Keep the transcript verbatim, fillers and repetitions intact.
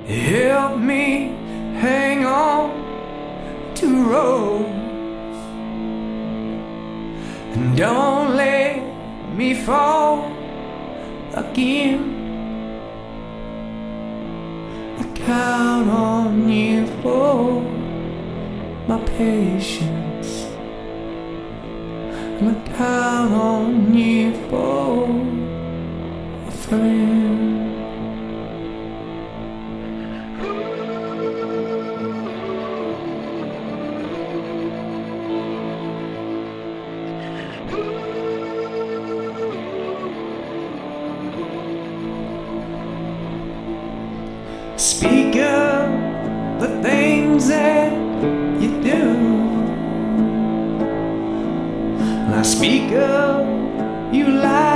Help me hang on to rope, and don't let me fall again. I count on you for my patience, and I count on you for a friend. Speak of the things that you do, and I speak of you lie.